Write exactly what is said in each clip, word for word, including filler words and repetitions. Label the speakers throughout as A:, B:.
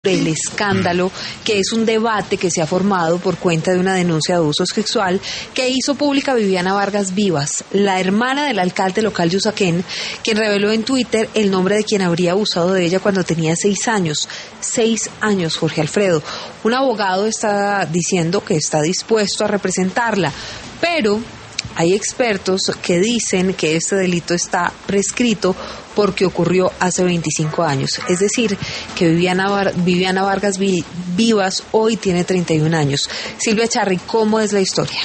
A: del escándalo, que es un debate que se ha formado por cuenta de una denuncia de abuso sexual que hizo pública Viviana Vargas Vivas, la hermana del alcalde local de Usaquén, quien reveló en Twitter el nombre de quien habría abusado de ella cuando tenía seis años. Seis años, Jorge Alfredo. Un abogado está diciendo que está dispuesto a representarla, pero hay expertos que dicen que este delito está prescrito porque ocurrió hace veinticinco años. Es decir, que Viviana, Var- Viviana Vargas Vivas hoy tiene treinta y un años. Silvia Charri, ¿cómo es la historia?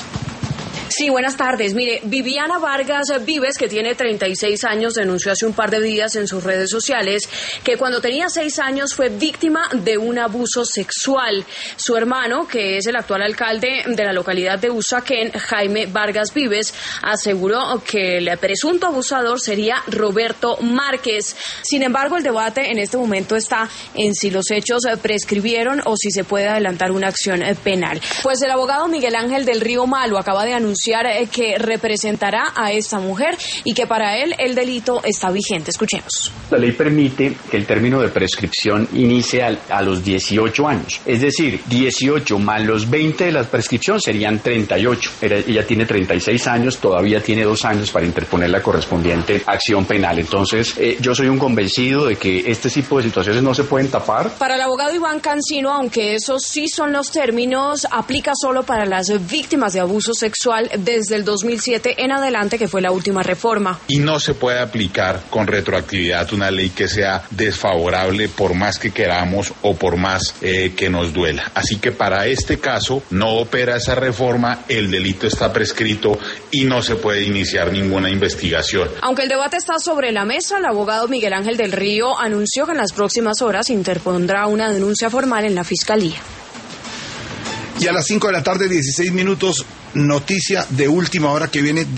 B: Sí, buenas tardes. Mire, Viviana Vargas Vives, que tiene treinta y seis años, denunció hace un par de días en sus redes sociales que cuando tenía seis años fue víctima de un abuso sexual. Su hermano, que es el actual alcalde de la localidad de Usaquén, Jaime Vargas Vives, aseguró que el presunto abusador sería Roberto Márquez. Sin embargo, el debate en este momento está en si los hechos prescribieron o si se puede adelantar una acción penal. Pues el abogado Miguel Ángel del Río Malo acaba de anunciar que representará a esta mujer y que para él el delito está vigente. Escuchemos.
C: La ley permite que el término de prescripción inicie a, a los dieciocho años. Es decir, dieciocho más los veinte de la prescripción serían treinta y ocho. Ella tiene treinta y seis años, todavía tiene dos años para interponer la correspondiente acción penal. Entonces, eh, yo soy un convencido de que este tipo de situaciones no se pueden tapar.
B: Para el abogado Iván Cancino, aunque esos sí son los términos, aplica solo para las víctimas de abuso sexual desde el dos mil siete en adelante, que fue la última reforma.
D: Y no se puede aplicar con retroactividad una ley que sea desfavorable por más que queramos o por más eh, que nos duela. Así que para este caso no opera esa reforma, el delito está prescrito y no se puede iniciar ninguna investigación.
B: Aunque el debate está sobre la mesa, el abogado Miguel Ángel del Río anunció que en las próximas horas interpondrá una denuncia formal en la Fiscalía.
E: Y a las cinco de la tarde, dieciséis minutos, noticia de última hora que viene